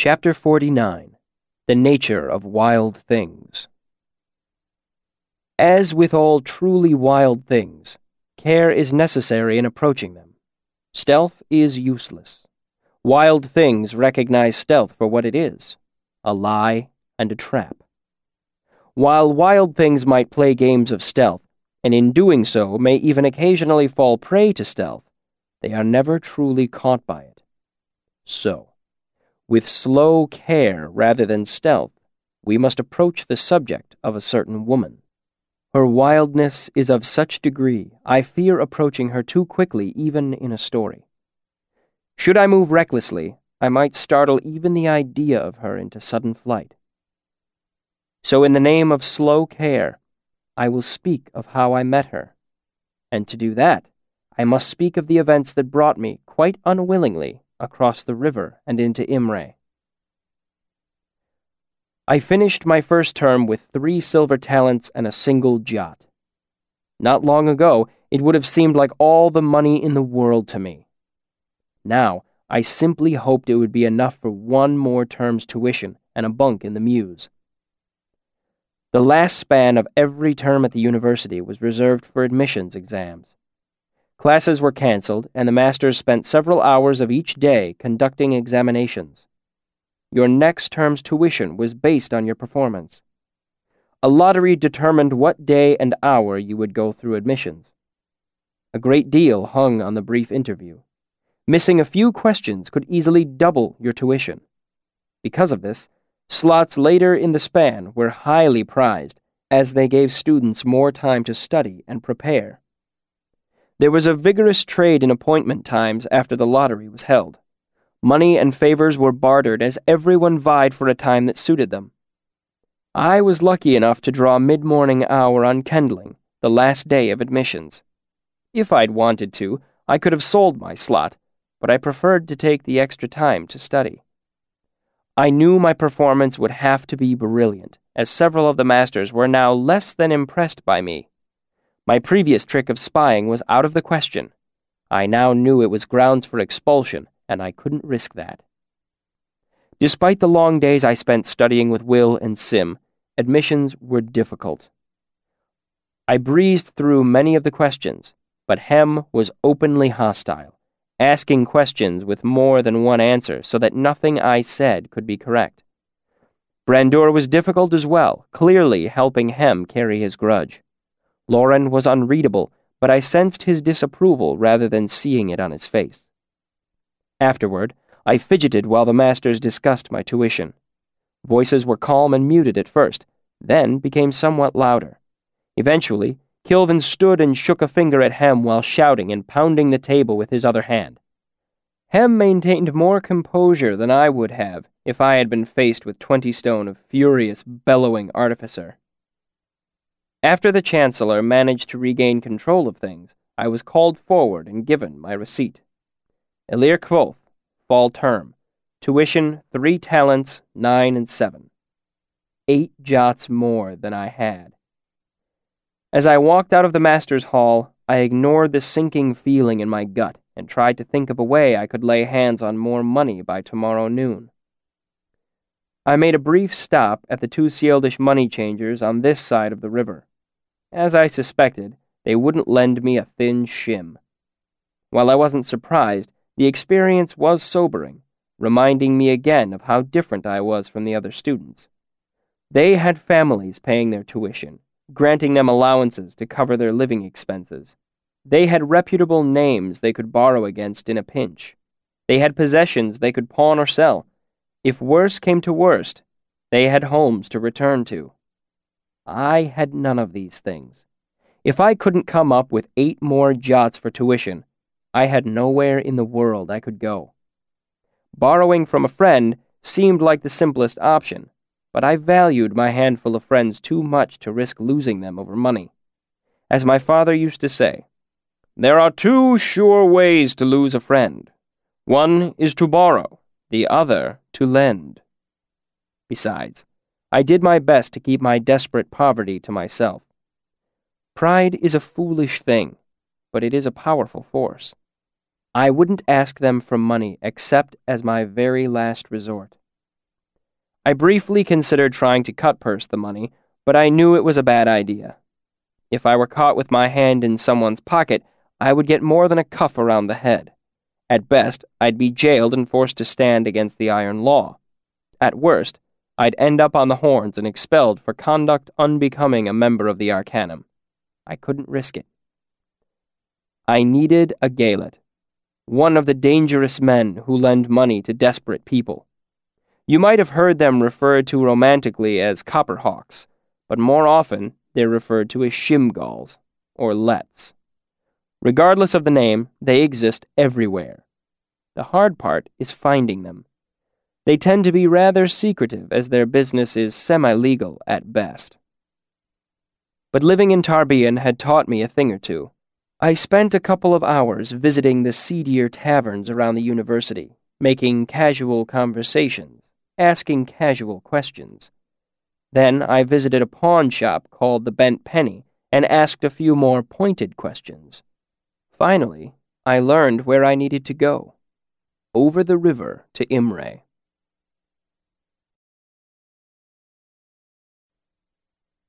Chapter 49. The Nature of Wild Things. As with all truly wild things, care is necessary in approaching them. Stealth is useless. Wild things recognize stealth for what it is, a lie and a trap. While wild things might play games of stealth, and in doing so may even occasionally fall prey to stealth, they are never truly caught by it. So, with slow care rather than stealth, we must approach the subject of a certain woman. Her wildness is of such degree, I fear approaching her too quickly even in a story. Should I move recklessly, I might startle even the idea of her into sudden flight. So in the name of slow care, I will speak of how I met her. And to do that, I must speak of the events that brought me, quite unwillingly, across the river and into Imre. I finished my first term with 3 silver talents and a single jot. Not long ago, it would have seemed like all the money in the world to me. Now, I simply hoped it would be enough for 1 more term's tuition and a bunk in the Mews. The last span of every term at the university was reserved for admissions exams. Classes were canceled, and the masters spent several hours of each day conducting examinations. Your next term's tuition was based on your performance. A lottery determined what day and hour you would go through admissions. A great deal hung on the brief interview. Missing a few questions could easily double your tuition. Because of this, slots later in the span were highly prized, as they gave students more time to study and prepare. There was a vigorous trade in appointment times after the lottery was held. Money and favors were bartered as everyone vied for a time that suited them. I was lucky enough to draw mid-morning hour on Kendling, the last day of admissions. If I'd wanted to, I could have sold my slot, but I preferred to take the extra time to study. I knew my performance would have to be brilliant, as several of the masters were now less than impressed by me. My previous trick of spying was out of the question. I now knew it was grounds for expulsion, and I couldn't risk that. Despite the long days I spent studying with Will and Sim, admissions were difficult. I breezed through many of the questions, but Hem was openly hostile, asking questions with more than one answer so that nothing I said could be correct. Brandur was difficult as well, clearly helping Hem carry his grudge. Lauren was unreadable, but I sensed his disapproval rather than seeing it on his face. Afterward, I fidgeted while the masters discussed my tuition. Voices were calm and muted at first, then became somewhat louder. Eventually, Kilvin stood and shook a finger at Hem while shouting and pounding the table with his other hand. Hem maintained more composure than I would have if I had been faced with 20 stone of furious, bellowing artificer. After the Chancellor managed to regain control of things, I was called forward and given my receipt. Elir Kvothe, fall term, tuition 3 talents, 9 and 7. 8 jots more than I had. As I walked out of the master's hall, I ignored the sinking feeling in my gut and tried to think of a way I could lay hands on more money by tomorrow noon. I made a brief stop at the 2 Sealdish money changers on this side of the river. As I suspected, they wouldn't lend me a thin shim. While I wasn't surprised, the experience was sobering, reminding me again of how different I was from the other students. They had families paying their tuition, granting them allowances to cover their living expenses. They had reputable names they could borrow against in a pinch. They had possessions they could pawn or sell. If worse came to worst, they had homes to return to. I had none of these things. If I couldn't come up with 8 more jots for tuition, I had nowhere in the world I could go. Borrowing from a friend seemed like the simplest option, but I valued my handful of friends too much to risk losing them over money. As my father used to say, "There are 2 sure ways to lose a friend. One is to borrow, the other to lend." Besides, I did my best to keep my desperate poverty to myself. Pride is a foolish thing, but it is a powerful force. I wouldn't ask them for money except as my very last resort. I briefly considered trying to cut-purse the money, but I knew it was a bad idea. If I were caught with my hand in someone's pocket, I would get more than a cuff around the head. At best, I'd be jailed and forced to stand against the iron law. At worst, I'd end up on the horns and expelled for conduct unbecoming a member of the Arcanum. I couldn't risk it. I needed a Gaelet, one of the dangerous men who lend money to desperate people. You might have heard them referred to romantically as Copperhawks, but more often they're referred to as Shimgalls, or Lets. Regardless of the name, they exist everywhere. The hard part is finding them. They tend to be rather secretive, as their business is semi-legal at best. But living in Tarbean had taught me a thing or two. I spent a couple of hours visiting the seedier taverns around the university, making casual conversations, asking casual questions. Then I visited a pawn shop called the Bent Penny and asked a few more pointed questions. Finally, I learned where I needed to go. Over the river to Imre.